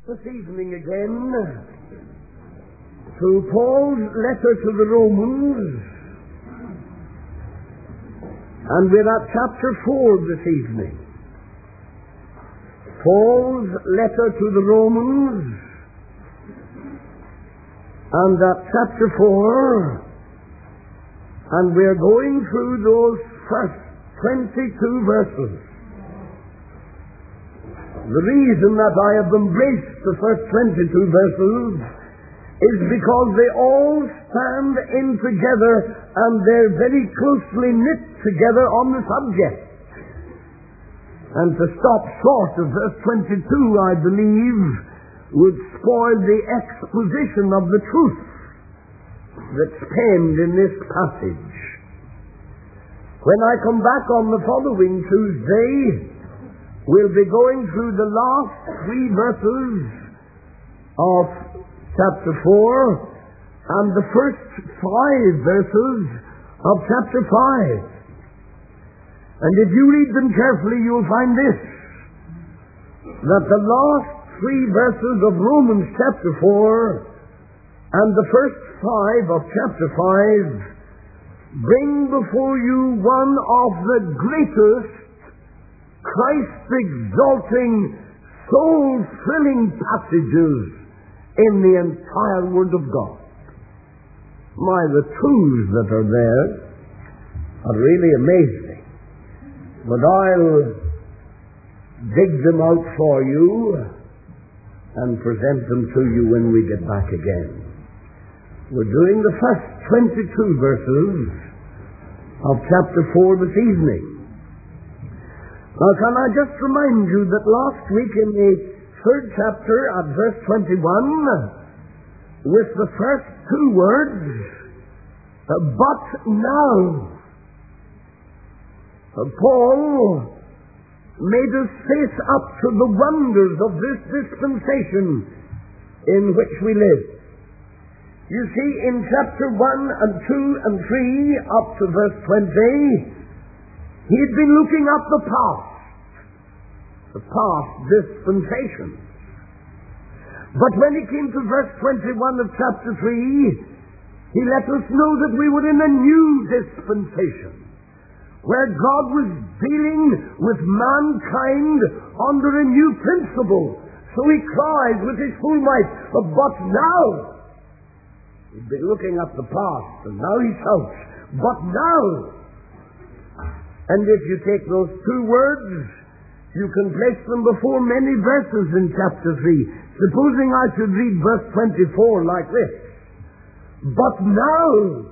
This evening again, through Paul's letter to the Romans, and we're at chapter 4 this evening. Paul's letter to the Romans, and at chapter 4, and we're going through those first 22 verses. The reason that I have embraced the first 22 verses is because they all stand in together and they're very closely knit together on the subject. And to stop short of verse 22, I believe, would spoil the exposition of the truth that's penned in this passage. When I come back on the following Tuesday, we'll be going through the last 3 verses of chapter 4 and the first 5 verses of chapter 5. And if you read them carefully, you'll find this, that the last 3 verses of Romans chapter 4 and the first 5 of chapter 5 bring before you one of the greatest Christ-exalting, soul-thrilling passages in the entire Word of God. My, the truths that are there are really amazing. But I'll dig them out for you and present them to you when we get back again. We're doing the first 22 verses of chapter 4 this evening. Now, can I just remind you that last week in the 3rd chapter at verse 21, with the first 2 words, but now, Paul made us face up to the wonders of this dispensation in which we live. You see, in chapter 1 and 2 and 3 up to verse 20, he had been looking at the past dispensation. But when he came to verse 21 of chapter 3, he let us know that we were in a new dispensation, where God was dealing with mankind under a new principle. So he cried with his full might, but now. He'd been looking at the past, and now he shouts, but now. And if you take those 2 words, you can place them before many verses in chapter 3. Supposing I should read verse 24 like this. But now,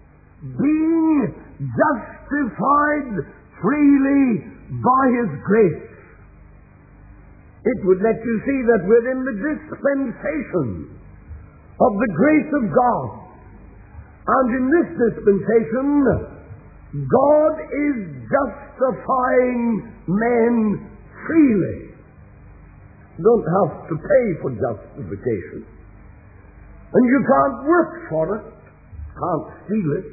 being justified freely by His grace. It would let you see that we're in the dispensation of the grace of God. And in this dispensation, God is justifying men freely. You don't have to pay for justification. And you can't work for it. Can't steal it.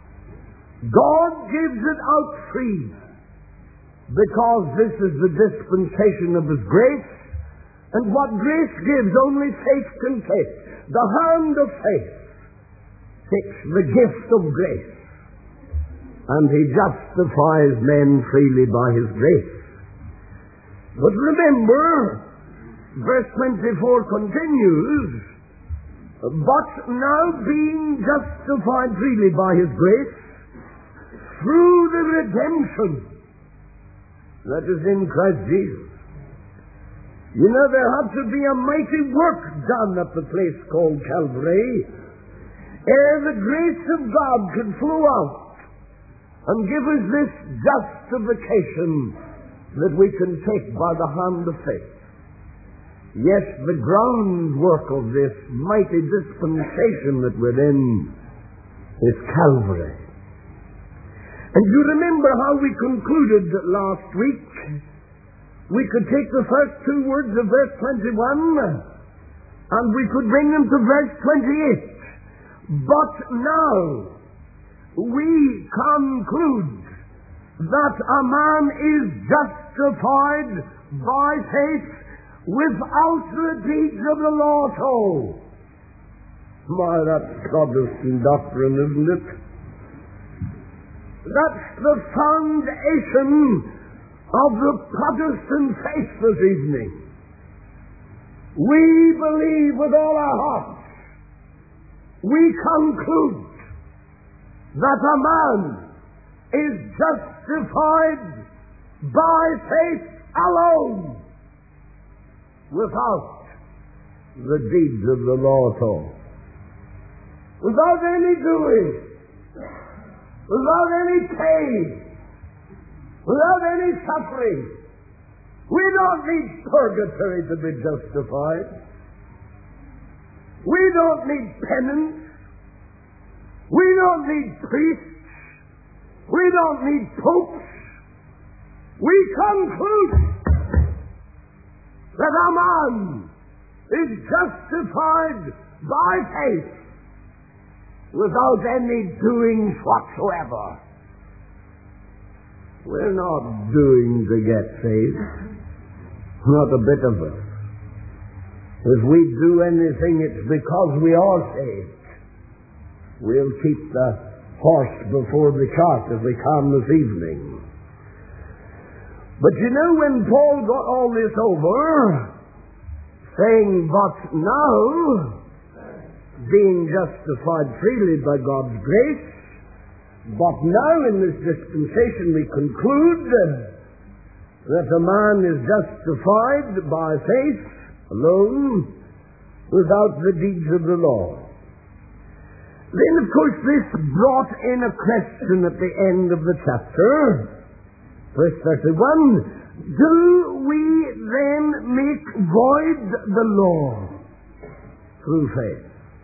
God gives it out free, because this is the dispensation of His grace. And what grace gives, only faith can take. The hand of faith takes the gift of grace, and He justifies men freely by His grace. But remember, verse 24 continues, but now being justified freely by His grace, through the redemption that is in Christ Jesus. You know, there had to be a mighty work done at the place called Calvary, ere the grace of God could flow out and give us this justification that we can take by the hand of faith. Yes, the groundwork of this mighty dispensation that we're in is Calvary. And you remember how we concluded last week? We could take the first 2 words of verse 21 and we could bring them to verse 28. But now we conclude that a man is justified by faith without the deeds of the law at all. My, that's Protestant doctrine, isn't it? That's the foundation of the Protestant faith this evening. We believe with all our hearts. We conclude that a man is justified by faith alone, without the deeds of the law at all. Without any doing, without any pain, without any suffering. We don't need purgatory to be justified. We don't need penance. We don't need priests. We don't need popes. We conclude that a man is justified by faith without any doings whatsoever. We're not doing to get faith. Not a bit of it. If we do anything, it's because we are saved. We'll keep the horse before the cart as we come this evening. But you know, when Paul got all this over, saying, but now, being justified freely by God's grace, but now in this dispensation we conclude that a man is justified by faith alone, without the deeds of the law. Then, of course, this brought in a question at the end of the chapter. Verse 31, do we then make void the law through faith?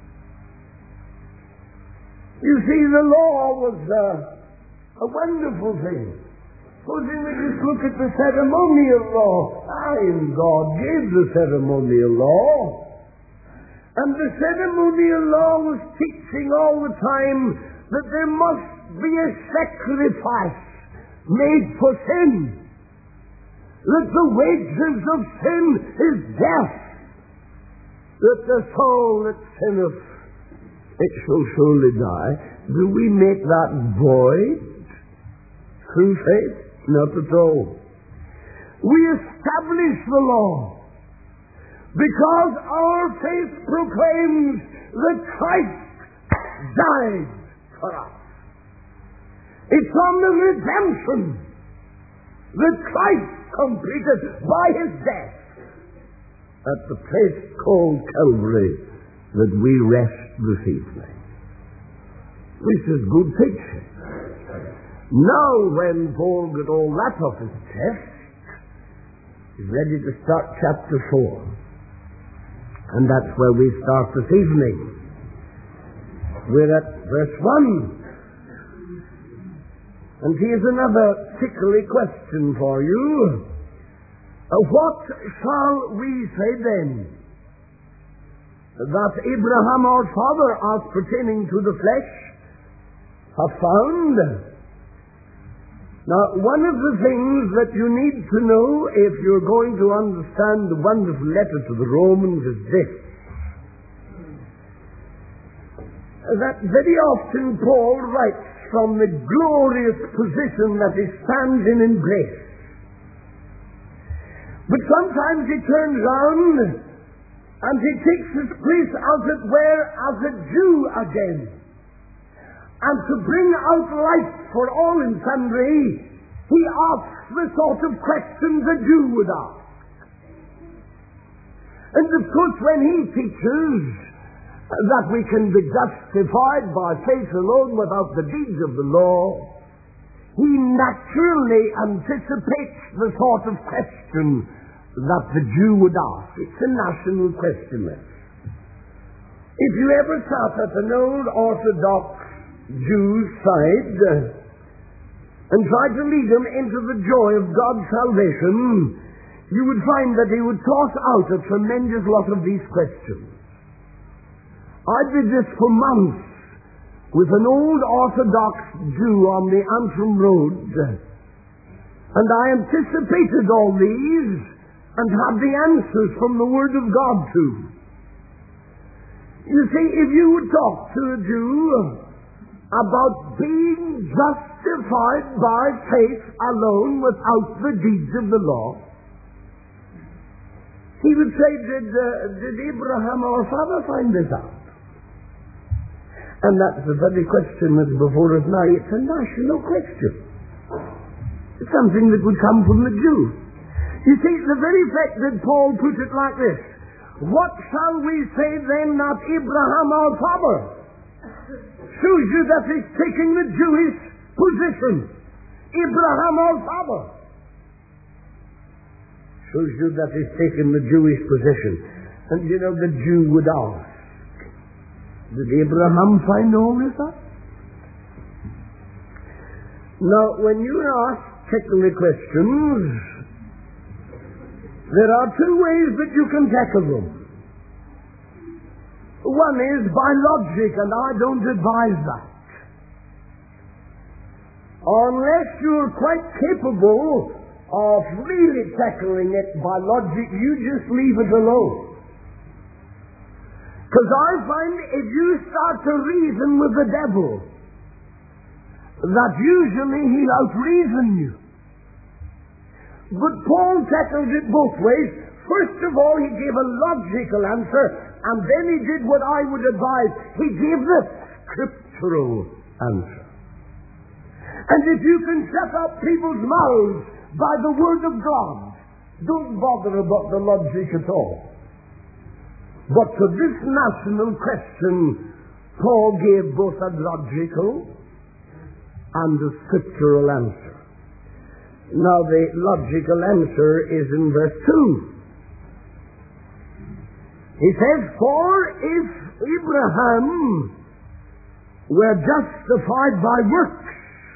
You see, the law was a wonderful thing. Supposing we just look at the ceremonial law. God gave the ceremonial law. And the ceremonial law was teaching all the time that there must be a sacrifice made for sin. That the wages of sin is death. That the soul that sinneth, it shall surely die. Do we make that void through faith? Not at all. We establish the law because our faith proclaims that Christ died for us. It's on the redemption that Christ completed by his death at the place called Calvary that we rest this evening. This is good teaching. Now, when Paul got all that off his chest, he's ready to start chapter 4. And that's where we start this evening. We're at verse 1. And here's another tickly question for you. What shall we say then? That Abraham our father, as pertaining to the flesh, have found? Now, one of the things that you need to know if you're going to understand the wonderful letter to the Romans is this. That very often Paul writes from the glorious position that he stands in grace. But sometimes he turns round and he takes his place, as it were, as a Jew again. And to bring out light for all and sundry, he asks the sort of questions a Jew would ask. And of course, when he teaches that we can be justified by faith alone without the deeds of the law, he naturally anticipates the sort of question that the Jew would ask. It's a national question. If you ever sat at an old Orthodox Jew's side and tried to lead him into the joy of God's salvation, you would find that he would toss out a tremendous lot of these questions. I did this for months with an old Orthodox Jew on the Antrim Road, and I anticipated all these, and have the answers from the Word of God too. You see, if you would talk to a Jew about being justified by faith alone without the deeds of the law, he would say, did Abraham our father find this out? And that's the very question that's before us now. It's a national question. It's something that would come from the Jews. You see, the very fact that Paul put it like this, what shall we say then that Abraham our father? Shows you that he's taking the Jewish position. Abraham our father. Shows you that he's taken the Jewish position. And you know, the Jew would ask, did Abraham find all this out? Now, when you ask technical questions, there are two ways that you can tackle them. One is by logic, and I don't advise that. Unless you're quite capable of really tackling it by logic, you just leave it alone. Because I find if you start to reason with the devil, that usually he'll out-reason you. But Paul tackled it both ways. First of all, he gave a logical answer, and then he did what I would advise. He gave the scriptural answer. And if you can shut up people's mouths by the Word of God, don't bother about the logic at all. But to this national question, Paul gave both a logical and a scriptural answer. Now the logical answer is in verse 2. He says, for if Abraham were justified by works,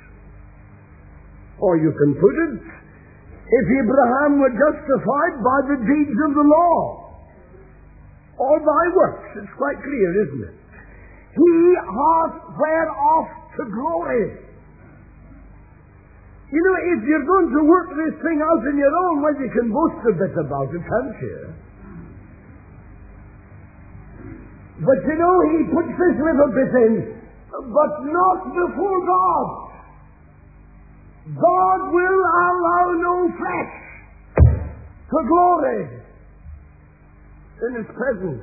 or you can put it, if Abraham were justified by the deeds of the law, or by works, it's quite clear, isn't it? He hath whereof to glory. You know, if you're going to work this thing out on your own, well, you can boast a bit about it, can't you? But you know, he puts this little bit in, but not before God. God will allow no flesh to glory in His presence.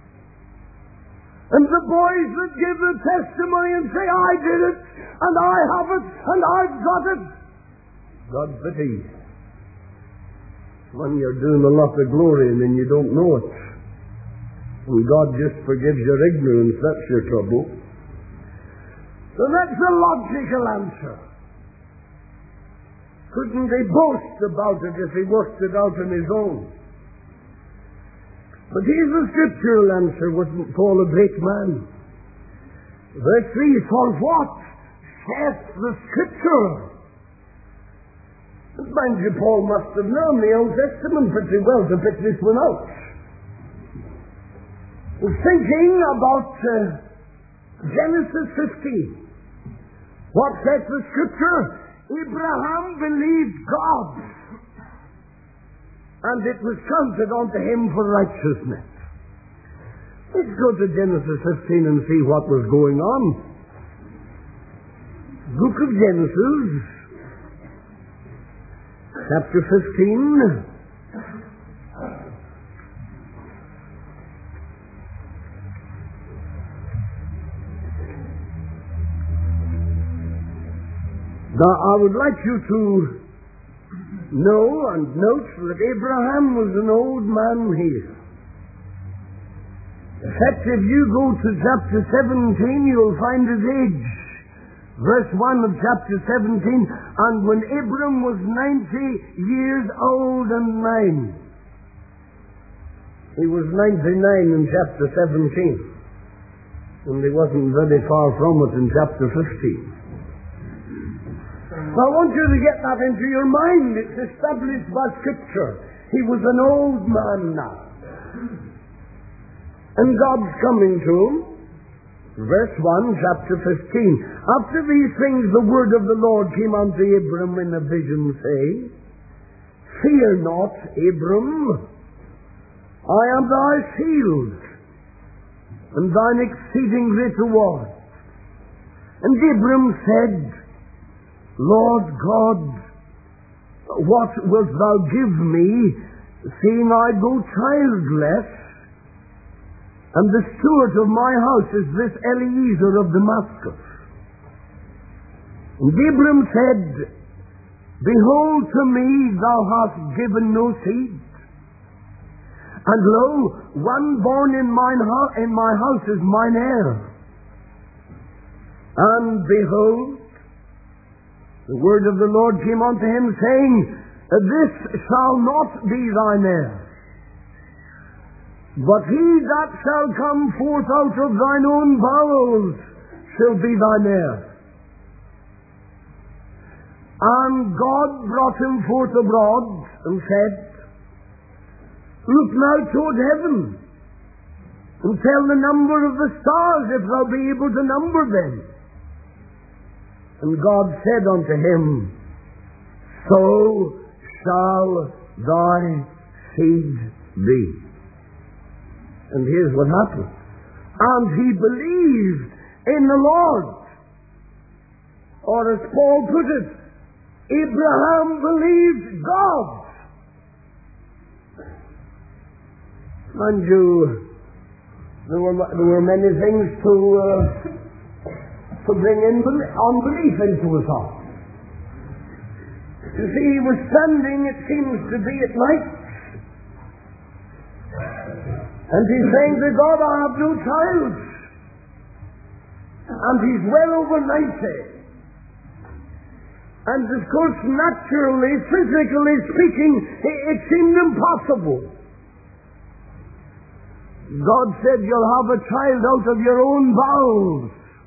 And the boys that give the testimony and say, I did it, and I have it, and I've got it, God pity. When you're doing a lot of glory and then you don't know it, and God just forgives your ignorance, that's your trouble. So that's the logical answer. Couldn't he boast about it if he worked it out on his own? But here's the scriptural answer. Wasn't Paul a great man? Verse 3, for what saith the Scripture? Mind you, Paul must have known the Old Testament pretty well to pick this one out. He's thinking about Genesis 15. What saith the Scripture? Abraham believed God, and it was counted unto him for righteousness. Let's go to Genesis 15 and see what was going on. Book of Genesis, chapter 15. Now, I would like you to know and note that Abraham was an old man here. In fact, if you go to chapter 17, you'll find his age. Verse 1 of chapter 17, and when Abram was 90 years old and 9. He was 99 in chapter 17. And he wasn't very far from it in chapter 15. I want you to get that into your mind. It's established by Scripture. He was an old man now. And God's coming to him. Verse 1, chapter 15. After these things the word of the Lord came unto Abram in a vision, saying, Fear not, Abram, I am thy shield, and thine exceeding great reward. And Abram said, Lord God, what wilt thou give me, seeing I go childless, and the steward of my house is this Eliezer of Damascus? And Abram said, Behold, to me thou hast given no seed, and lo, one born in my house is mine heir. And behold, the word of the Lord came unto him, saying, This shall not be thine heir, but he that shall come forth out of thine own bowels shall be thine heir. And God brought him forth abroad, and said, Look now toward heaven, and tell the number of the stars, if thou be able to number them. And God said unto him, So shall thy seed be. And here's what happened. And he believed in the Lord. Or as Paul put it, Abraham believed God. Mind you, there were many things to bring in unbelief into his heart. You see, he was standing, it seems to be, at night, and he's saying to God, I have no child. And he's well over 90. And of course, naturally, physically speaking, it seemed impossible. God said, You'll have a child out of your own bowels.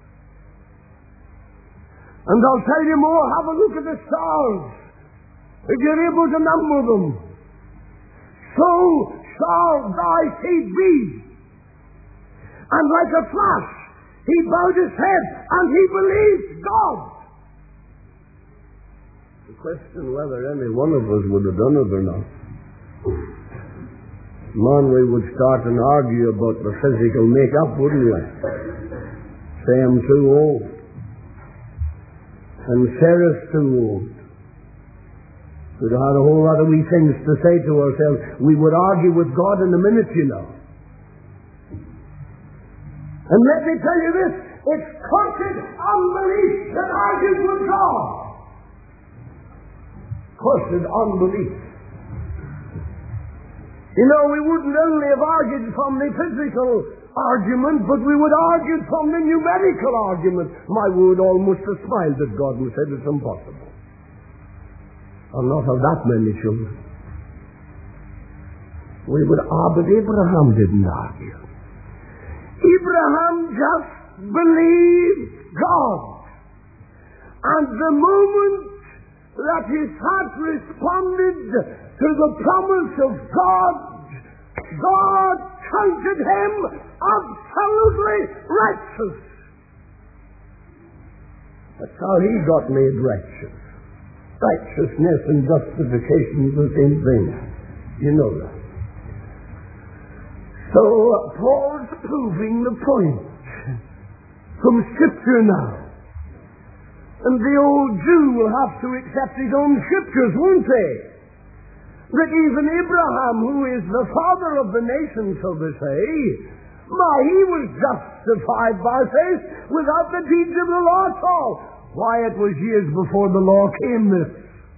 And I'll tell you more, have a look at the stars, if you're able to number them. So shall thy seed be. And like a flash, he bowed his head, and he believed God. The question whether any one of us would have done it or not. Man, we would start and argue about the physical make-up, wouldn't we? Say I'm too old. And Sarah's too old. We'd have had a whole lot of wee things to say to ourselves. We would argue with God in a minute, you know. And let me tell you this, it's cursed unbelief that argues with God. Cursed unbelief. You know, we wouldn't only have argued from the physical argument, but we would argue from the numerical argument. My word, almost have smiled at God and said it's impossible. I'll not have that many children. We would, but Abraham didn't argue. Abraham just believed God. And the moment that his heart responded to the promise of God, God counted him absolutely righteous. That's how he got made righteous. Righteousness and justification is the same thing. You know that. So Paul's proving the point from Scripture now. And the old Jew will have to accept his own Scriptures, won't they? That even Abraham, who is the father of the nation, so to say, he was justified by faith without the deeds of the law at all. Why, it was years before the law came, this.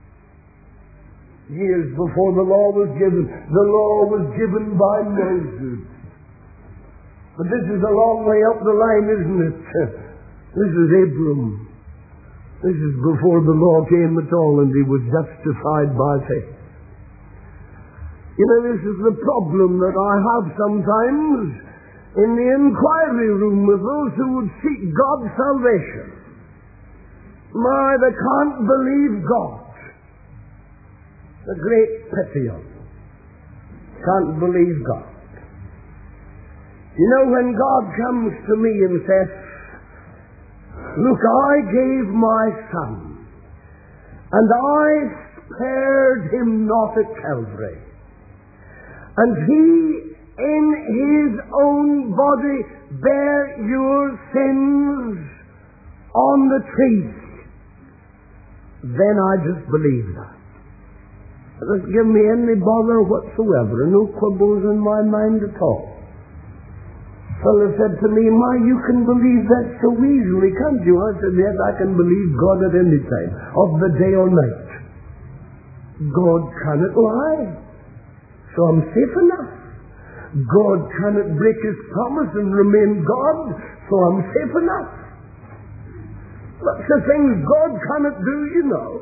Years before the law was given. The law was given by Moses. But this is a long way up the line, isn't it? This is Abram. This is before the law came at all, and he was justified by faith. You know, this is the problem that I have sometimes in the inquiry room with those who would seek God's salvation. They can't believe God. The great pity of them. Can't believe God. You know, when God comes to me and says, Look, I gave my son, and I spared him not at Calvary. And he in his own body bare your sins on the tree. Then I just believe that. It doesn't give me any bother whatsoever, no quibbles in my mind at all. Fellow said to me, "My, you can believe that so easily, can't you?" I said, "Yes, I can believe God at any time, of the day or night. God cannot lie, so I'm safe enough. God cannot break his promise and remain God, so I'm safe enough. Lots of things God cannot do, you know."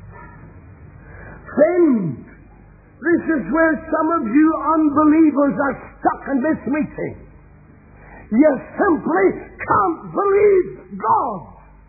Friend, this is where some of you unbelievers are stuck in this meeting. You simply can't believe God.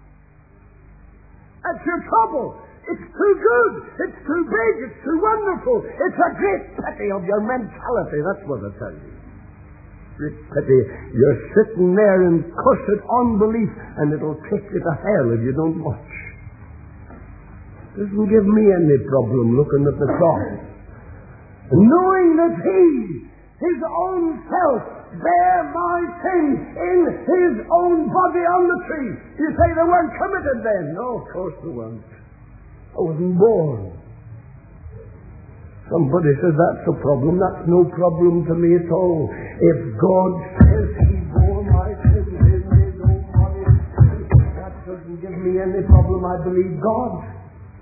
That's your trouble. It's too good. It's too big. It's too wonderful. It's a great pity of your mentality. That's what I tell you. Great pity. You're sitting there in cursed unbelief, and it'll take you to hell if you don't watch. Doesn't give me any problem looking at the cross, knowing that he, his own self, bare my sins in his own body on the tree. You say they weren't committed then? No, of course they weren't. I wasn't born. Somebody says that's a problem. That's no problem to me at all. If God says he bore my sins in his own body, that doesn't give me any problem. I believe God.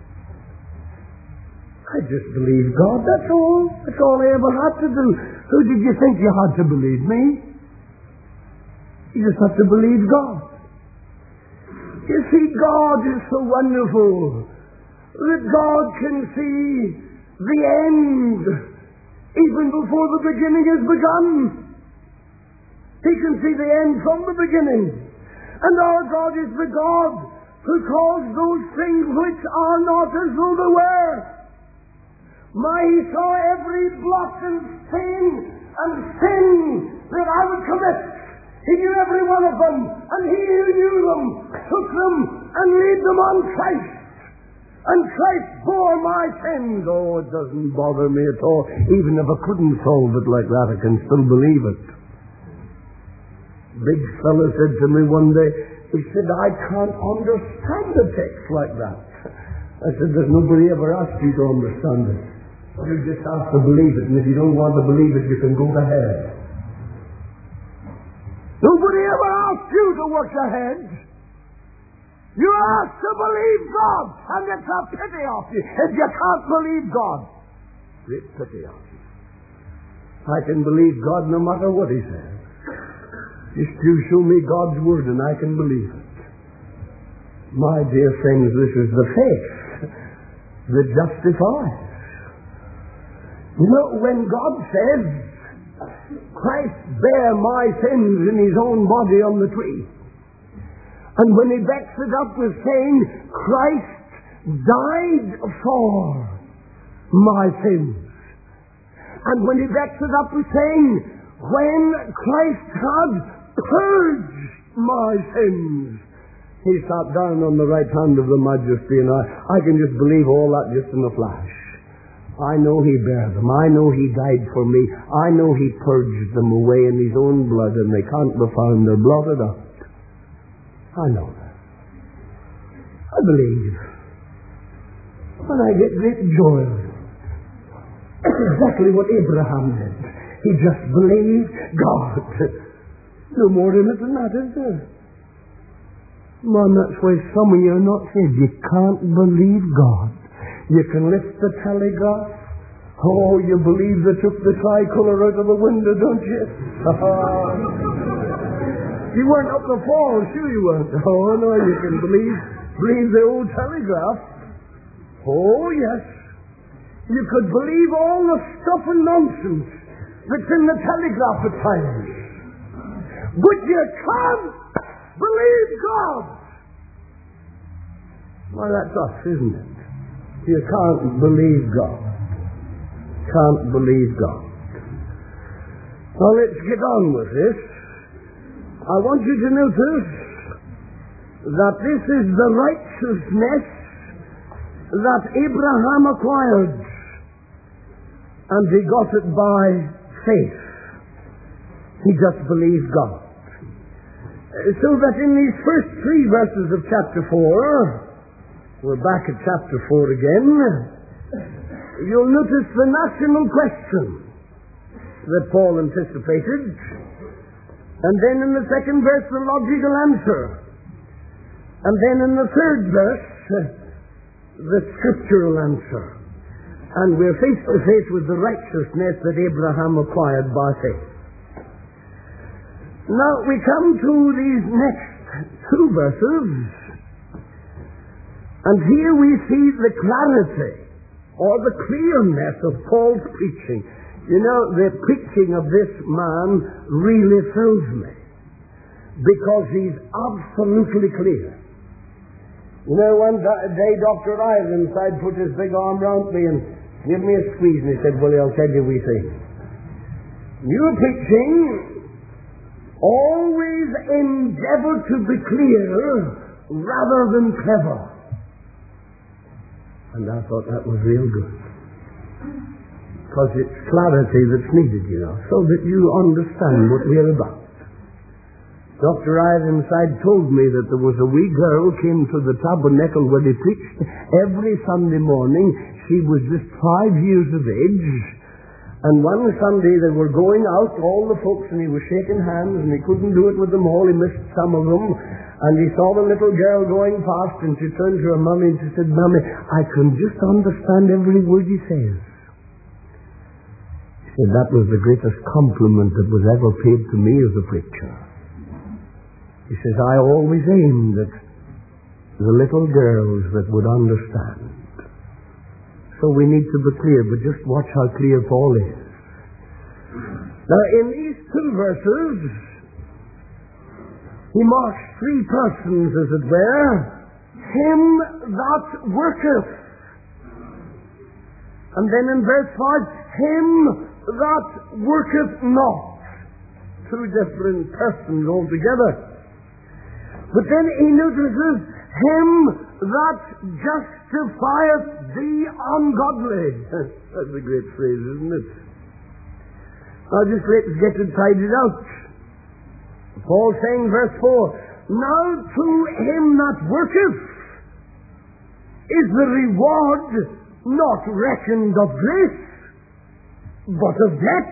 I just believe God, that's all. That's all I ever had to do. Who did you think you had to believe? Me? You just have to believe God. You see, God is so wonderful that God can see the end even before the beginning has begun. He can see the end from the beginning. And our God is the God who calls those things which are not as though they were. He saw every blot and stain and sin that I would commit. He knew every one of them, and he who knew them took them and laid them on Christ. And Christ bore my sins. Oh, it doesn't bother me at all. Even if I couldn't solve it like that, I can still believe it. Big fellow said to me one day, he said, "I can't understand the text like that." I said, "There's nobody ever asked you to understand it. You just have to believe it, and if you don't want to believe it, you can go to hell." Nobody ever asked you to work ahead. You asked to believe God, and it's a pity of you if you can't believe God. Great pity of you. I can believe God no matter what he says. Just you show me God's word, and I can believe it. My dear friends, this is the faith that justifies. You know, when God says, "Christ bare my sins in his own body on the tree," and when he backs it up with saying, "Christ died for my sins," and when he backs it up with saying, "When Christ had purged my sins," he sat down on the right hand of the Majesty, and I can just believe all that just in a flash. I know he bare them. I know he died for me. I know he purged them away in his own blood, and they can't be found. They're blotted out. I know that. I believe. And I get great joy. That's exactly what Abraham did. He just believed God. No more in it than that, is there? Man, that's why some of you are not saved. You can't believe God. You can lift the telegraph. Oh, you believe they took the tricolor out of the window, don't you? You weren't up the fall, sure you weren't. Oh, no, you can believe the old telegraph. Oh, yes. You could believe all the stuff and nonsense that's in the telegraph at times. But you can't believe God. Well, that's us, isn't it? You can't believe God. Can't believe God. Well, let's get on with this. I want you to notice that this is the righteousness that Abraham acquired, and he got it by faith. He just believed God. So that in these first 3 verses of chapter 4, we're back at chapter 4 again, you'll notice the national question that Paul anticipated, and then in the second verse the logical answer, and then in the third verse the scriptural answer. And we're face to face with the righteousness that Abraham acquired by faith. Now we come to these next 2 verses, and here we see the clarity or the clearness of Paul's preaching. You know, the preaching of this man really fills me, because he's absolutely clear. You know, one day Dr. Ironside put his big arm round me and gave me a squeeze, and he said, "Well, I'll tell you we things. Your preaching always endeavor to be clear rather than clever." And I thought that was real good, because it's clarity that's needed, you know, so that you understand what we're about. Dr. Ironside told me that there was a wee girl came to the tabernacle where he preached every Sunday morning. She was just 5 years of age, and one Sunday they were going out, all the folks, and he was shaking hands, and he couldn't do it with them all. He missed some of them, and he saw the little girl going past, and she turned to her mummy and she said, "Mummy, I can just understand every word he says." She said, "That was the greatest compliment that was ever paid to me as a preacher." He says, "I always aimed at the little girls that would understand." So we need to be clear, but just watch how clear Paul is. Now, in these 2 verses, he marks 3 persons, as it were. Him that worketh. And then in verse 5, him that worketh not. 2 different persons altogether. But then he notices him that justifieth the ungodly. That's a great phrase, isn't it? Now just let's get it tidied out. Paul saying, verse 4, "Now to him that worketh is the reward not reckoned of grace, but of debt."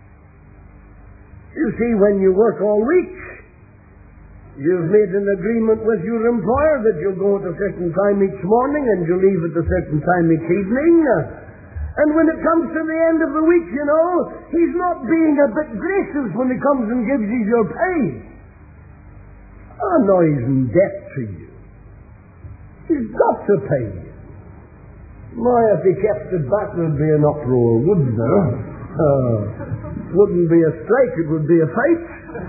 You see, when you work all week, you've made an agreement with your employer that you'll go at a certain time each morning and you'll leave at a certain time each evening. And when it comes to the end of the week, you know, he's not being a bit gracious when he comes and gives you your pay. Oh, no, he's in debt to you. He's got to pay you. My, if he kept it back, there'd be an uproar, wouldn't there? It wouldn't be a strike, it would be a fight.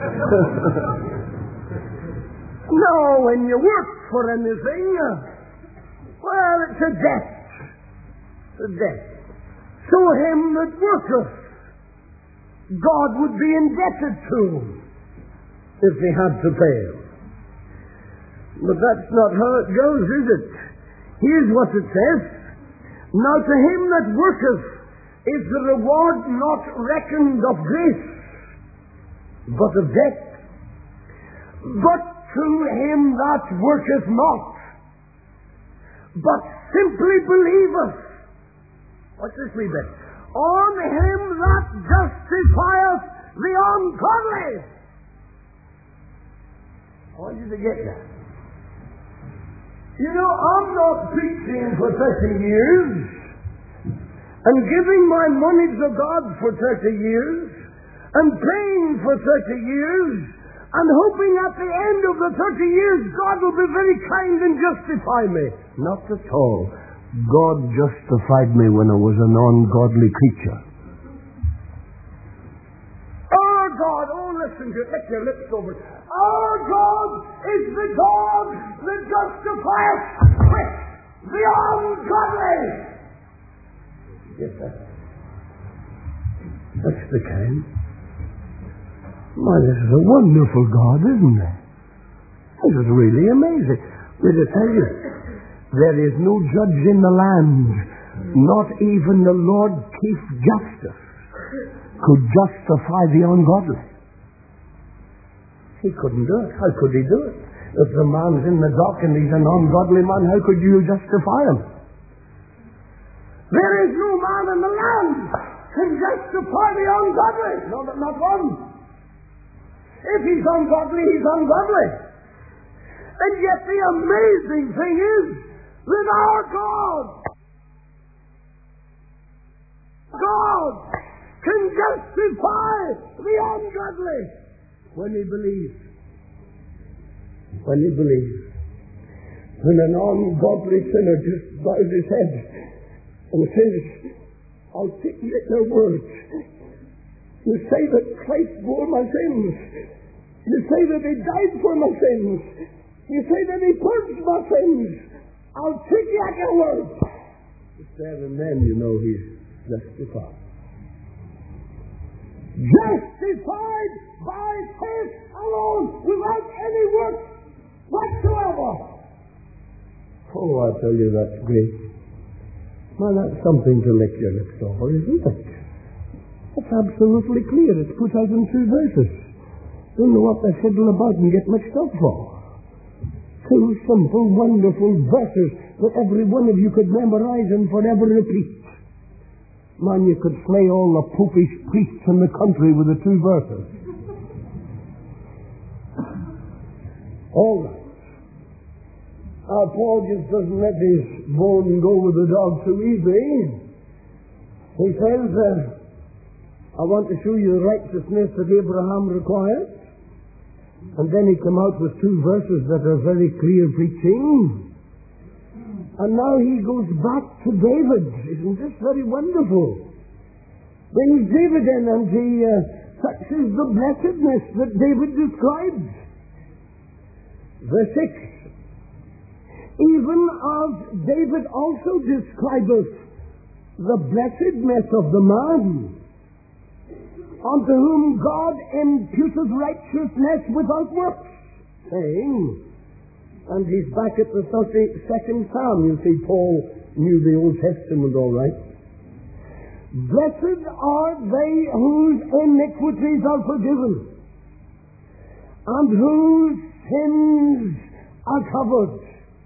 No, when you work for anything, well, it's a debt. It's a debt. So him that worketh, God would be indebted to if he had to pay him. But that's not how it goes, is it? Here's what it says. "Now to him that worketh is the reward not reckoned of grace, but of debt. But to him that worketh not, but simply believeth." What's this wee bit? "On him that justifieth the ungodly." I want you to get that. You know, I'm not preaching for 30 years and giving my money to God for 30 years and praying for 30 years and hoping at the end of the 30 years God will be very kind and justify me. Not at all. God justified me when I was an ungodly creature. Our God, oh listen to it, let your lips over it. Our God is the God that justifieth with the ungodly. Get that? That's the kind. My, this is a wonderful God, isn't it? This is really amazing. Let me tell you, There is no judge in the land, not even the Lord Chief Justice, could justify the ungodly. He couldn't do it. How could he do it? If the man's in the dock and he's an ungodly man, how could you justify him? There is no man in the land can justify the ungodly. No, not one. If he's ungodly, he's ungodly. And yet the amazing thing is that our God can justify the ungodly when he believes. When he believes. When an ungodly sinner just bows his head and says, I'll take you at your word. You say that Christ bore my sins. You say that he died for my sins. You say that he purged my sins. I'll take you at your word. Just there and then you know he's justified. Justified by faith alone, without any work whatsoever. Oh, I tell you, that's great. Well, that's something to lick your lips over, isn't it? It's absolutely clear. It's put out in 2 verses. Don't know what they fiddle about and get mixed up for. 2 simple, wonderful verses that every one of you could memorize and forever repeat. Man, you could slay all the popish priests in the country with the 2 verses. All right. Paul just doesn't let his bone go with the dog too easy. He says, I want to show you the righteousness that Abraham required. And then he come out with 2 verses that are very clear preaching. And now he goes back to David. Isn't this very wonderful? Brings David in and he touches the blessedness that David describes. Verse 6. Even as David also describeth the blessedness of the man unto whom God imputeth righteousness without works, saying, and he's back at the 32nd Psalm. You see, Paul knew the Old Testament all right. Blessed are they whose iniquities are forgiven, and whose sins are covered.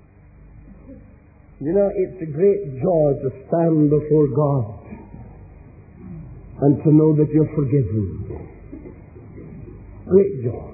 You know, it's a great joy to stand before God and to know that you're forgiven. Great joy.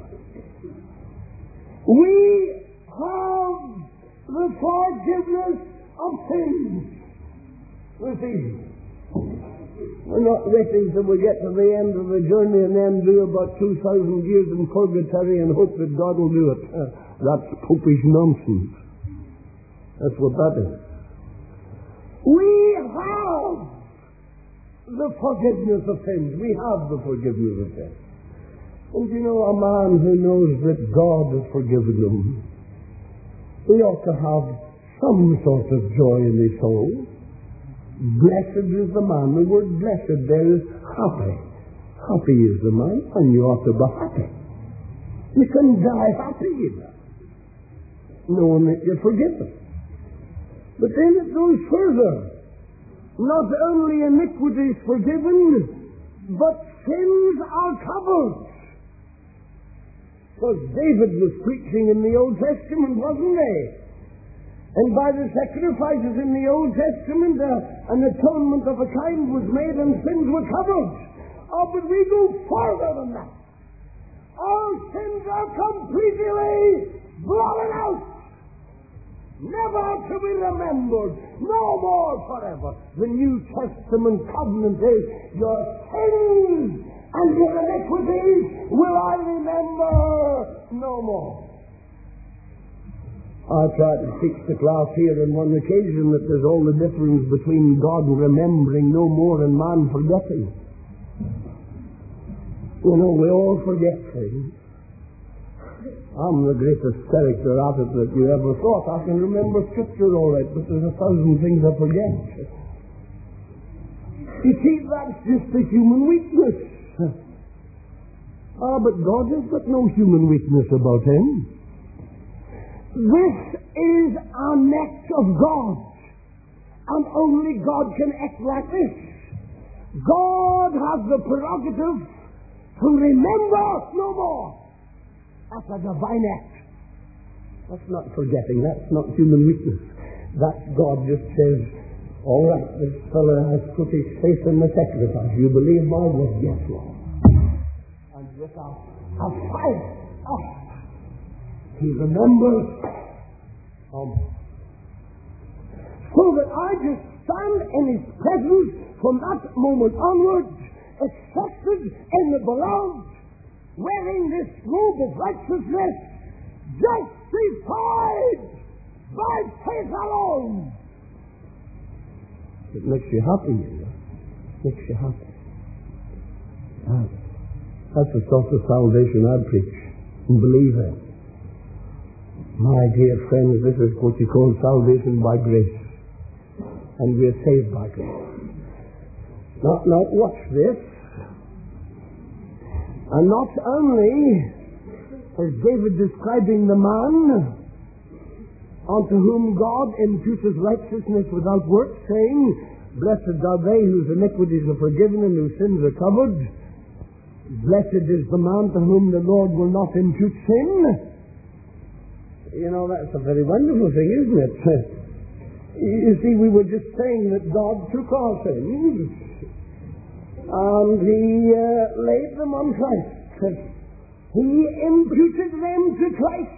We have the forgiveness of sins. Receive. We're not waiting till we get to the end of the journey and then do about 2,000 years in purgatory and hope that God will do it. That's popish nonsense. That's what that is. We have the forgiveness of sins. We have the forgiveness of sins. And you know, a man who knows that God has forgiven him, he ought to have some sort of joy in his soul. Blessed is the man. The word blessed there is happy. Happy is the man, and you ought to be happy. You can die happy, you know, knowing that you're forgiven. But then it goes further. Not only iniquities forgiven, but sins are covered. Because David was preaching in the Old Testament, wasn't he? And by the sacrifices in the Old Testament, an atonement of a kind was made and sins were covered. Oh, but we go further than that. Our sins are completely blotted out. Never to be remembered. No more forever. The New Testament covenant is, your sins and your iniquities will I remember no more. I tried to teach the class here on one occasion that there's all the difference between God remembering no more and man forgetting. You know, we all forget things. I'm the greatest character at it that you ever thought. I can remember scripture all right, but there's 1,000 things I forget. You see, that's just a human weakness. But God has got no human weakness about him. This is a neck of God, and only God can act like this. God has the prerogative to remember no more. That's a divine act. That's not forgetting. That's not human weakness. That's God just says, all right, this fellow has put his faith in the sacrifice. You believe my word? Yes, Lord. And with a fire, he remembers. So that I just stand in his presence from that moment onwards, accepted in the beloved, wearing this robe of righteousness, justified by faith alone. It makes you happy, you know. Makes you happy. That's the sort of salvation I preach and believe in. My dear friends, this is what you call salvation by grace. And we are saved by grace. Now watch this. And not only is David describing the man unto whom God imputeth righteousness without works, saying, blessed are they whose iniquities are forgiven and whose sins are covered. Blessed is the man to whom the Lord will not impute sin. You know, that's a very wonderful thing, isn't it? You see, we were just saying that God took our sins and He laid them on Christ. He imputed them to Christ.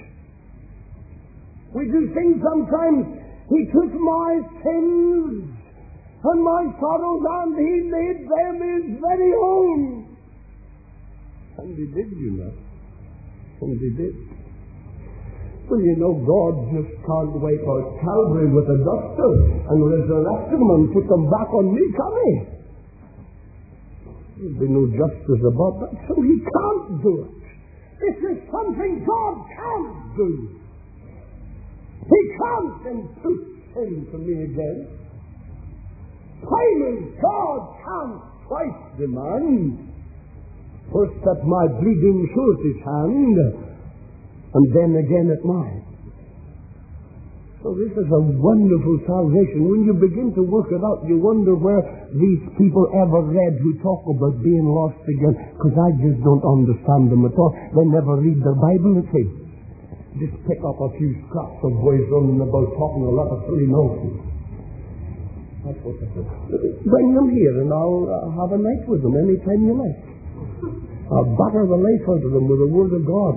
We do think sometimes He took my sins and my sorrows and He made them His very own. And He did, you know. And He did. Well, you know, God just can't wipe out Calvary with a duster and resurrect them and put them back on me, can He? There'll be no justice about that, so He can't do it. This is something God can't do. He can't impute sin to me again. Plainly, God can't twice demand. First at my bleeding surety's hand, and then again at mine. So this is a wonderful salvation. When you begin to work it out, you wonder where these people ever read who talk about being lost again, because I just don't understand them at all. They never read their Bible, you see. Just pick up a few scraps of boys running about talking a lot of silly nonsense. That's what they do. Bring them here and I'll have a night with them any time you like. I'll batter the life out of them with the Word of God.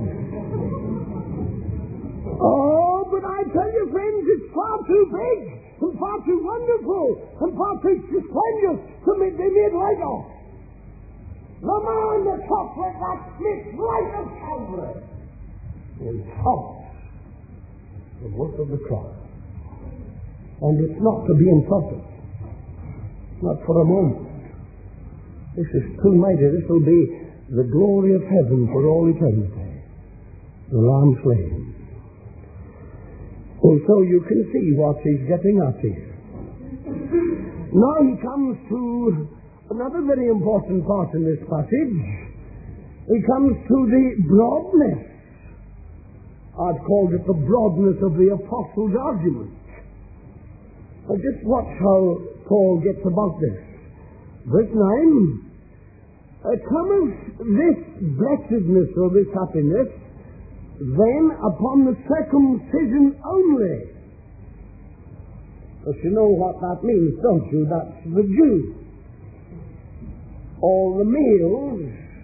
Oh, but I tell you, friends, it's far too big and far too wonderful and far too splendid to be made light of. The man that talks like that makes light of Calvary. And helps the work of the cross. And it's not to be insulted. Not for a moment. This is too mighty. This will be the glory of heaven for all eternity. The Lamb slain. And so you can see what he's getting at here. Now he comes to another very important part in this passage. He comes to the broadness. I've called it the broadness of the apostles' argument. Now just watch how Paul gets about this. Verse 9. Cometh this blessedness or this happiness then upon the circumcision only? But you know what that means, don't you? That's the Jew. All the males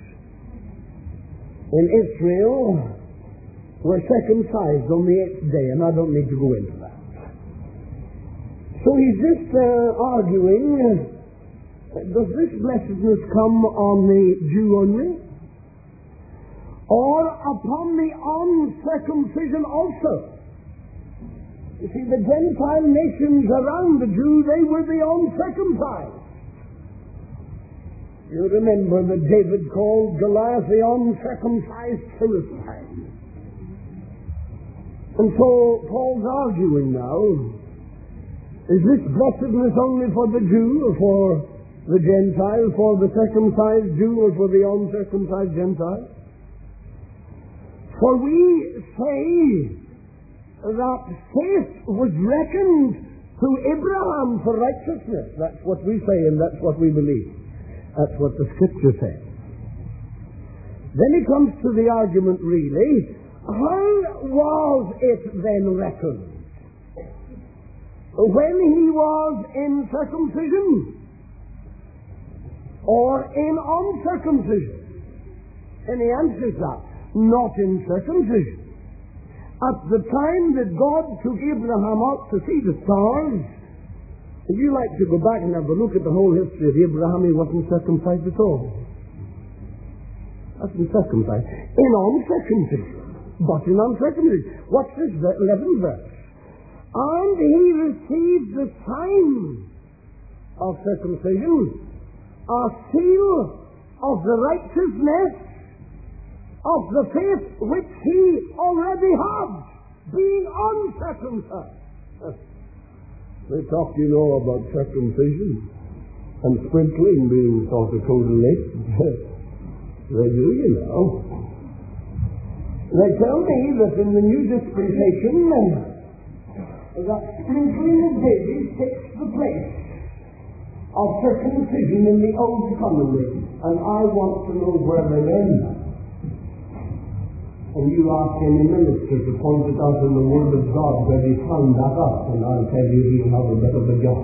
in Israel were circumcised on the 8th day, and I don't need to go into that. So he's just arguing, does this blessedness come on the Jew only? Or upon the uncircumcision also? You see, the Gentile nations around the Jew, they were the uncircumcised. You remember that David called Goliath the uncircumcised Philistine. And so Paul's arguing now, is this blessedness only for the Jew or for the Gentile, for the circumcised Jew or for the uncircumcised Gentile? For we say that faith was reckoned to Abraham for righteousness. That's what we say and that's what we believe. That's what the Scripture says. Then he comes to the argument, really, how was it then reckoned? When he was in circumcision or in uncircumcision? And he answers that, not in circumcision. At the time that God took Abraham out to see the stars, if you like to go back and have a look at the whole history of Abraham, he wasn't circumcised at all. Wasn't circumcised. In uncircumcision. But in uncircumcision. What's this 11th verse? And he received the sign of circumcision, a seal of the righteousness of the faith which he already had, being uncircumcised. They talk, about circumcision and sprinkling being sort of correlated. They do, They tell me that in the new dispensation, that sprinkling of babies takes the place of circumcision in the old economy, and I want to know where they end. And you ask any minister to point it out in the Word of God where he found that out, and I'll tell you he'll have a bit of a job.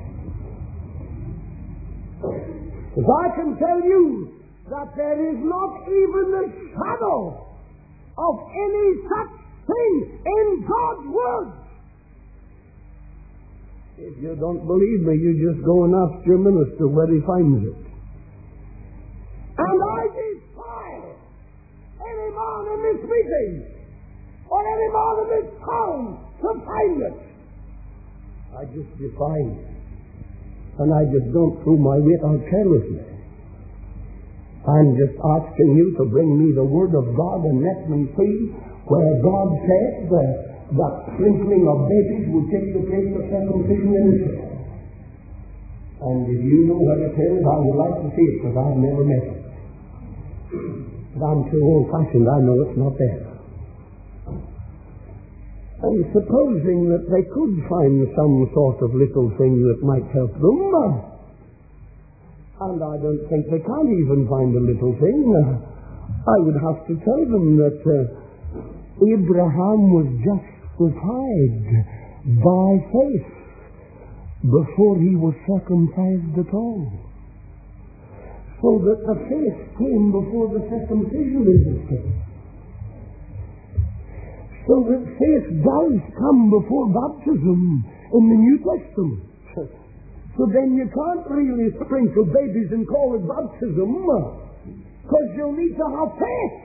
If I can tell you that there is not even the shadow of any such thing in God's Word. If you don't believe me, you just go and ask your minister where he finds it. And I defy any man in this meeting or any man in this town to find it. I just defy it. And I just don't throw my weight out carelessly. I'm just asking you to bring me the Word of God and let me see where God said that sprinkling of babies would take the place of circumcision in Israel. And if you know where it is, I would like to see it, because I've never met it. But I'm too old-fashioned, I know it's not there. And supposing that they could find some sort of little thing that might help them, and I don't think they can't even find a little thing, I would have to tell them that Abraham was justified by faith before he was circumcised at all. So that the faith came before the circumcision in this case. So that faith does come before baptism in the New Testament. So then you can't really sprinkle babies and call it baptism, because you'll need to have faith.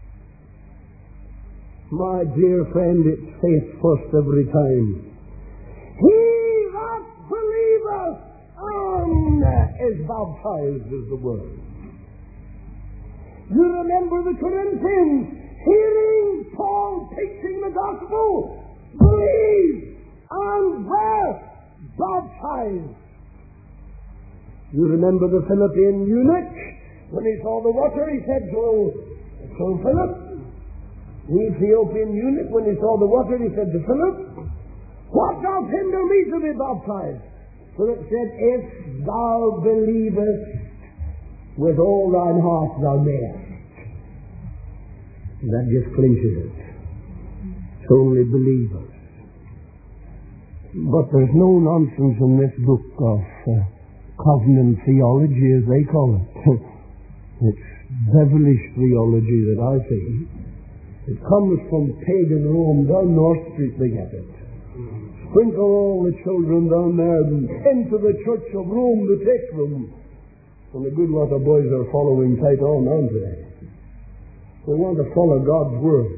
My dear friend, it's faith first every time. He that believeth and is baptized is the word. You remember the Corinthians hearing Paul preaching the gospel, believe and were baptized. You remember the Philippian eunuch? When he saw the water, he said to Philip. The Ethiopian eunuch, when he saw the water, he said to Philip, what doth hinder me to be baptized? Philip said, if thou believest with all thine heart, thou mayest. That just clinches it. It's only believers. But there's no nonsense in this book of covenant theology, as they call it. It's devilish theology that I see. It comes from pagan Rome. Down North Street they get it. Sprinkle all the children down there into the Church of Rome to take them. And a good lot of boys are following tight on, aren't they? They want to follow God's Word.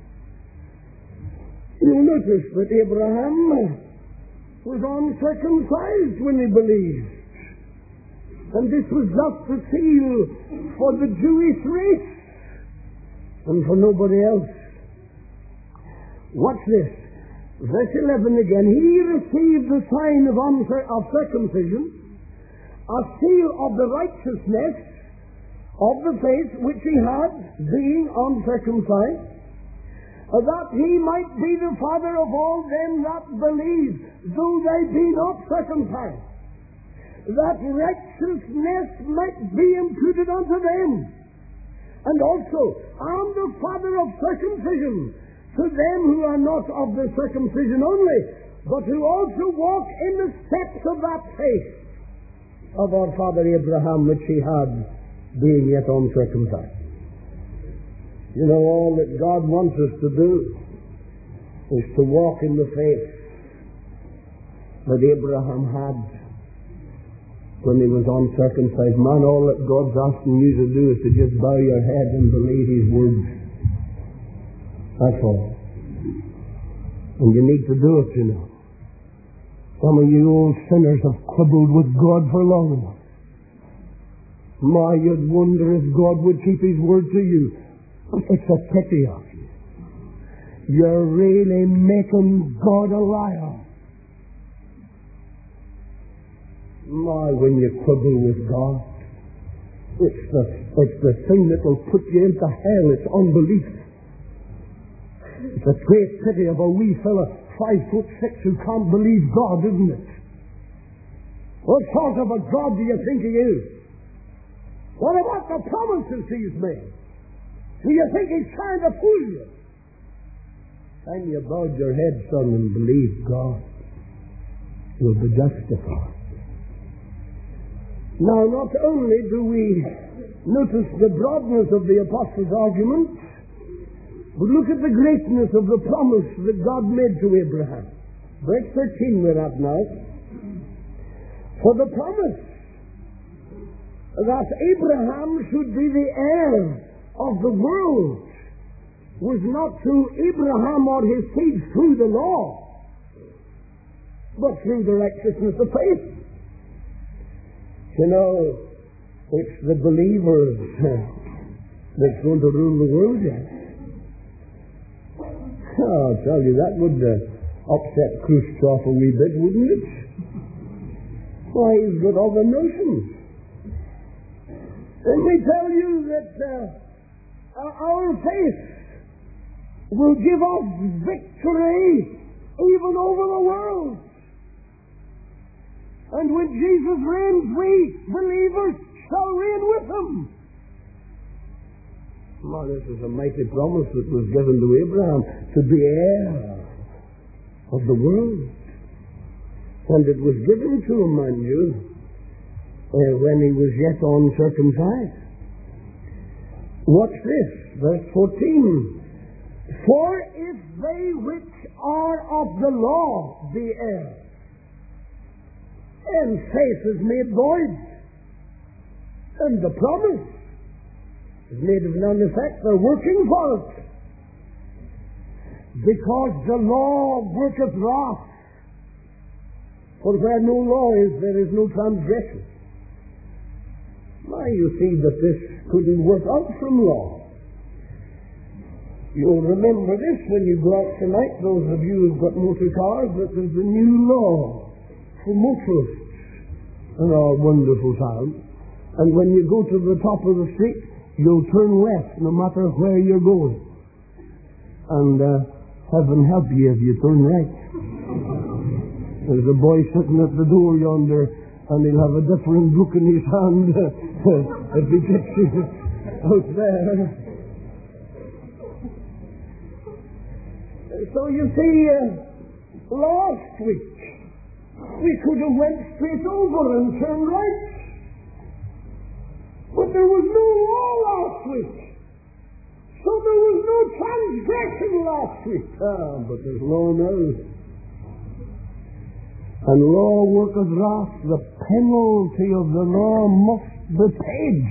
You'll notice that Abraham was uncircumcised when he believed. And this was just a seal for the Jewish race and for nobody else. Watch this. Verse 11 again. He received the sign of circumcision, a seal of the righteousness of the faith which he had, being uncircumcised, that he might be the father of all them that believe, though they be not circumcised, that righteousness might be imputed unto them, and also am the father of circumcision to them who are not of the circumcision only, but who also walk in the steps of that faith of our father Abraham, which he had, being yet uncircumcised. You know, all that God wants us to do is to walk in the faith that Abraham had when he was uncircumcised. Man, all that God's asking you to do is to just bow your head and believe his words. That's all. And you need to do it, you know. Some of you old sinners have quibbled with God for long enough. My, you'd wonder if God would keep his word to you. It's a pity of you. You're really making God a liar. My, when you quibble with God, it's the thing that will put you into hell. It's unbelief. It's a great pity of a wee fella 5'6" who can't believe God, isn't it? What sort of a God do you think he is? What about the promises he's made? Do you think he's trying to fool you? And you bowed your head, son, and believed God, you'll be justified. Now, not only do we notice the broadness of the apostle's argument, but look at the greatness of the promise that God made to Abraham. Verse 13 we're at now. For the promise that Abraham should be the heir of the world was not to Abraham or his seed through the law, but through the righteousness of faith. You know, it's the believers that's going to rule the world yet. I'll tell you, that would upset Khrushchev a wee bit, wouldn't it? Why, he's got other notions. Let me tell you that our faith will give us victory even over the world. And when Jesus reigns, we believers shall reign with him. Well, this is a mighty promise that was given to Abraham, to be heir of the world. And it was given to him, mind you, when he was yet uncircumcised. Watch this, verse 14. For if they which are of the law be heirs, and faith is made void, and the promise is made of none effect, they're working for it. Because the law worketh wrath. For where no law is, there is no transgression. Now you see that this couldn't work out from law. You'll remember this when you go out tonight, those of you who've got motor cars, that there's a new law for motorists in our wonderful town. And when you go to the top of the street, you'll turn left no matter where you're going. And heaven help you if you turn right. There's a boy sitting at the door yonder, and he'll have a different book in his hand if he gets you out there. So you see, last week we could have went straight over and turned right, but there was no law last week, so there was no transgression last week. But there's law now. And law worketh wrath. The penalty of the law must be paid.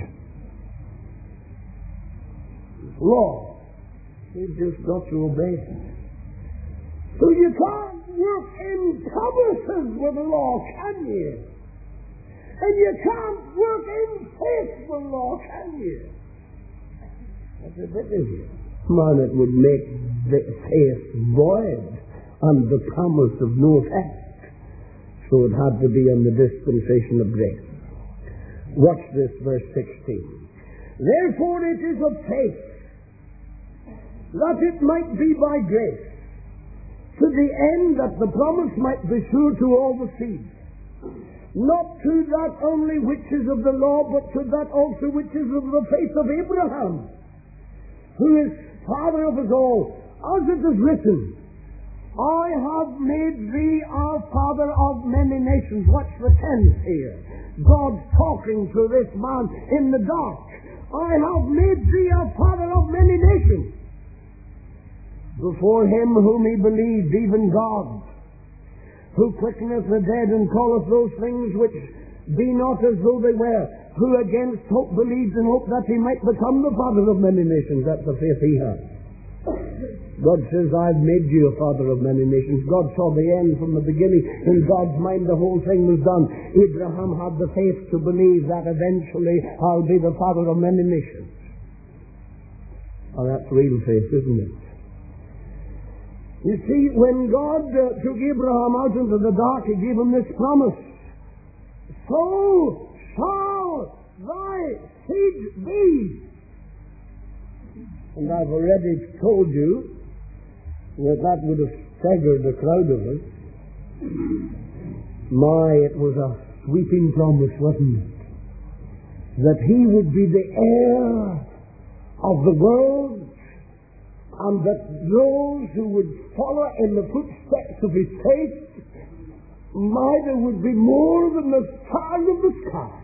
Law. You've just got to obey it. So you can't work in promises with the law, can you? And you can't work in faith with law, can you? That's a bit of you. Man, it would make the faith void and the promise of no effect. So it had to be in the dispensation of grace. Watch this, verse 16. Therefore it is of faith that it might be by grace, to the end that the promise might be sure to all the seed, not to that only which is of the law, but to that also which is of the faith of Abraham, who is father of us all. As it is written, I have made thee a father of many nations. Watch the tense here. God's talking to this man in the dark. I have made thee a father of many nations. Before him whom he believed, even God, who quickeneth the dead and calleth those things which be not as though they were, who against hope believed in hope that he might become the father of many nations. That's the faith he had. God says, I've made you a father of many nations. God saw the end from the beginning. In God's mind, the whole thing was done. Abraham had the faith to believe that eventually I'll be the father of many nations. Oh, that's real faith, isn't it? You see, when God took Abraham out into the dark, he gave him this promise. So shall thy seed be. And I've already told you that would have staggered the crowd of us. It was a sweeping promise, wasn't it? That he would be the heir of the world, and that those who would follow in the footsteps of his faith, there would be more than the stars of the sky.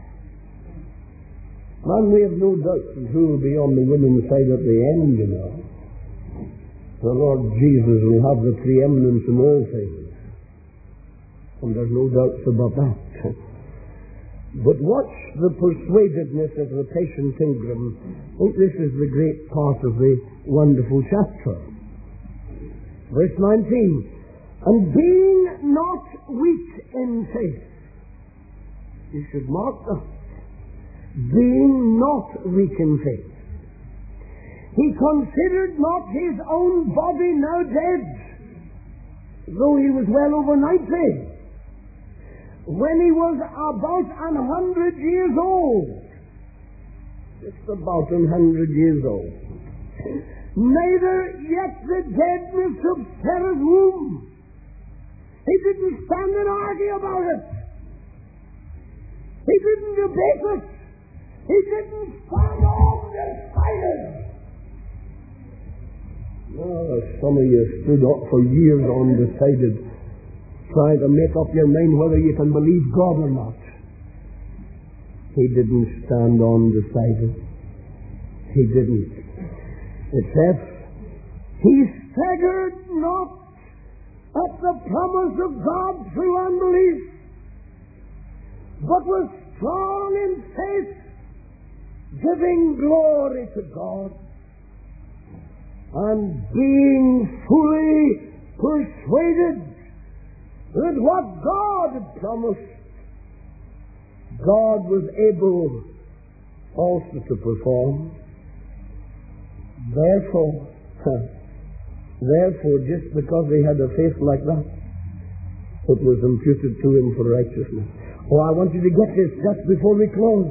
And we have no doubt who will be on the winning side at the end, you know. The Lord Jesus will have the preeminence in all things. And there's no doubts about that. But watch the persuadedness of the patient pilgrim. I think this is the great part of the wonderful chapter. Verse 19. And being not weak in faith. You should mark that. Being not weak in faith. He considered not his own body now dead, though he was well over 90. When he was about 100 years old, just about 100 years old, neither yet the deadness of Sarah's womb. He didn't stand and argue about it. He didn't debate it. He didn't stand undecided. Some of you stood up for years undecided, trying to make up your mind whether you can believe God or not. He didn't stand undecided. He didn't. It says, he staggered not at the promise of God through unbelief, but was strong in faith, giving glory to God, and being fully persuaded that what God had promised, God was able also to perform. Therefore, just because he had a faith like that, it was imputed to him for righteousness. Oh, I want you to get this just before we close.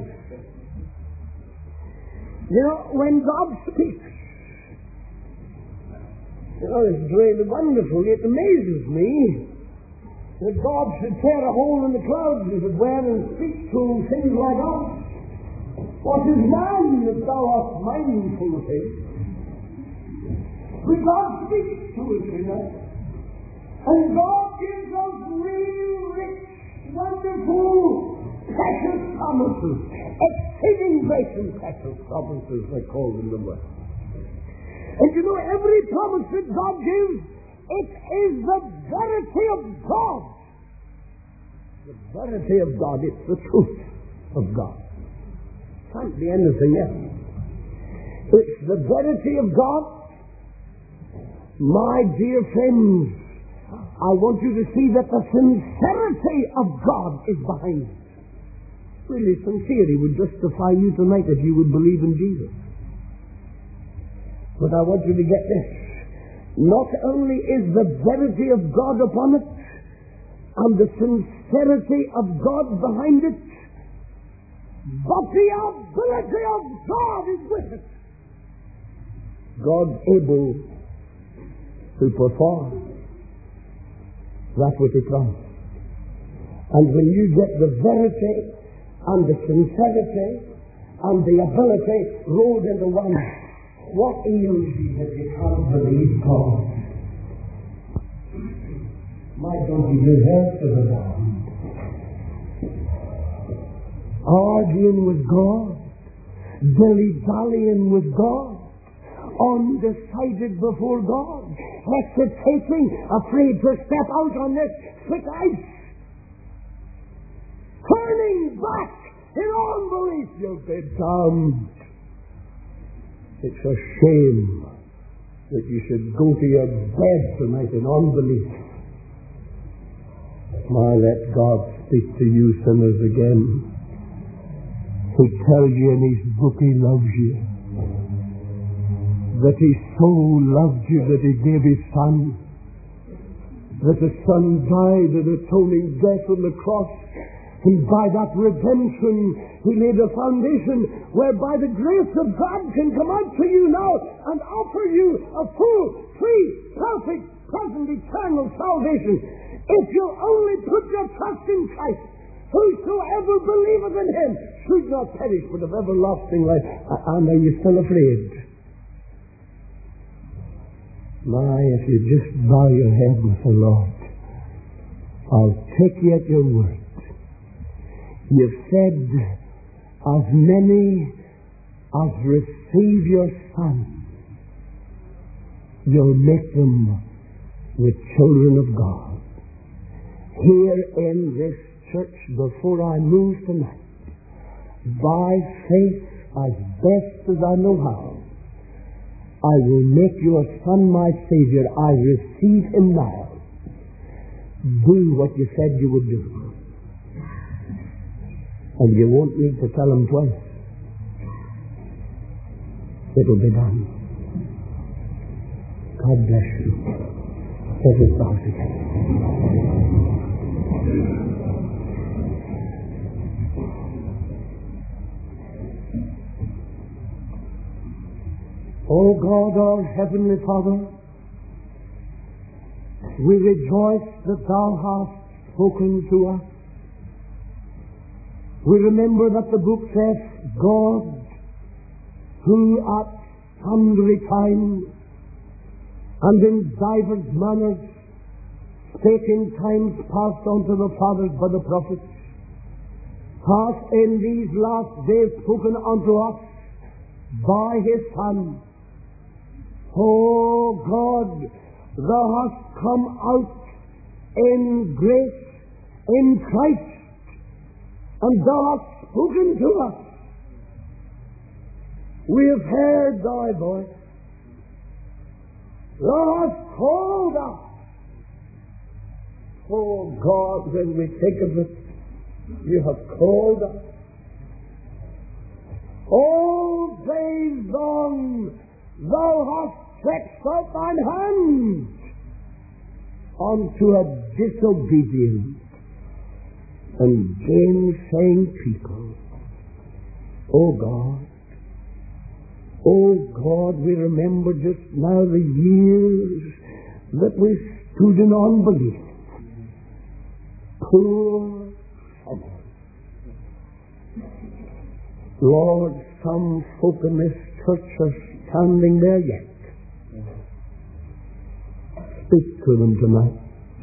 You know, when God speaks, it's really wonderful. It amazes me that God should tear a hole in the clouds, as it were, and speak to things like that. What is man that thou art mindful of him? But God speaks to us, you know. And God gives us real, rich, wonderful, precious promises. Exceeding great and precious promises, they call them the word. And you know, every promise that God gives, it is the verity of God. The verity of God, it's the truth of God. Can't be anything else. It's the verity of God. My dear friends, I want you to see that the sincerity of God is behind it. Really, sincerity would justify you tonight if you would believe in Jesus. But I want you to get this. Not only is the verity of God upon it, and the sincerity of God behind it, but the ability of God is with it. God's able to perform that which He promised. And when you get the verity and the sincerity and the ability rolled into one, what ails you that you can't believe God? My don't you rehearse to the Lord? Arguing with God, dilly-dallying with God, undecided before God, hesitating, afraid to step out on this thick ice, turning back in unbelief. You'll be damned. It's a shame that you should go to your bed tonight in unbelief. My, let God speak to you sinners again. He tells you in His book He loves you. That He so loved you that He gave His Son. That the Son died an atoning death on the cross. And by that redemption, He laid a foundation whereby the grace of God can come out to you now and offer you a full, free, perfect, present, eternal salvation. If you'll only put your trust in Christ, whosoever believeth in Him should not perish but have everlasting life. And are you still afraid? My, if you just bow your head with the Lord, I'll take you at your word. You've said, as many as receive your Son, you'll make them the children of God. Here in this church, before I move tonight, by faith, as best as I know how, I will make your Son my Savior. I receive Him now. Do what you said you would do. And you won't need to tell Him twice. It'll be done. God bless you. Let us bow together. O God, our Heavenly Father, we rejoice that Thou hast spoken to us. We remember that the book says, God, who at sundry times and in divers manners spake in times past unto the fathers by the prophets, hath in these last days spoken unto us by His Son. O God, Thou hast come out in grace in Christ, and Thou hast spoken to us. We have heard Thy voice. Thou hast called us. Oh God, when we think of it, You have called us. All days long, Thou hast stretched out Thine hand unto a disobedient and gainsaying people. Oh God, we remember just now the years that we stood in unbelief. Poor sinners. Lord, some folk in this church are standing there yet. Speak to them tonight.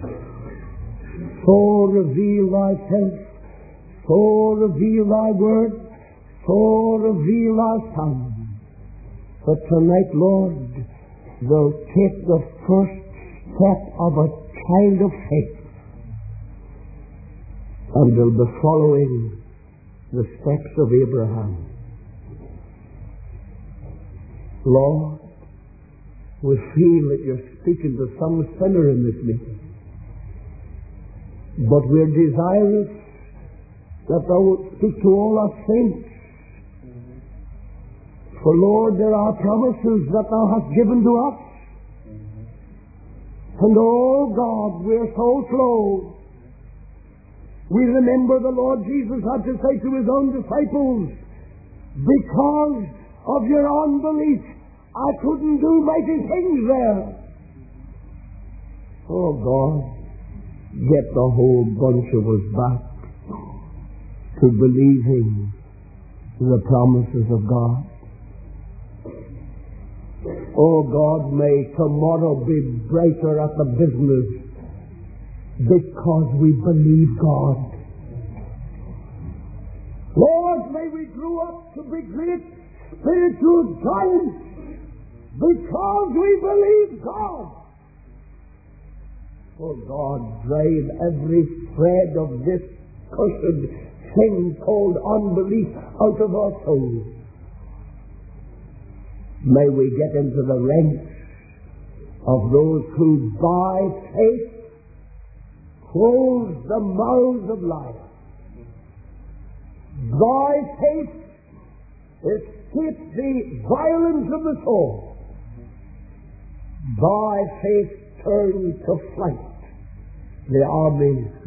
So reveal Thyself, so reveal Thy word, so reveal Thy Son. But tonight, Lord, they'll take the first step of a child of faith, and they'll be following the steps of Abraham. Lord, we feel that You're speaking to some sinner in this meeting. But we're desirous that Thou wilt speak to all our saints. For Lord, there are promises that Thou hast given to us. And oh God, we're so slow. We remember the Lord Jesus had to say to His own disciples, because of your unbelief, I couldn't do mighty things there. Oh God, get the whole bunch of us back to believing the promises of God. Oh God, may tomorrow be brighter at the business because we believe God. Lord, may we grow up to be great spiritual giants because we believe God. Oh God, drive every thread of this cursed thing called unbelief out of our souls. May we get into the ranks of those who by faith close the mouths of liars. By faith escape the violence of the sword. By faith turn to flight the armies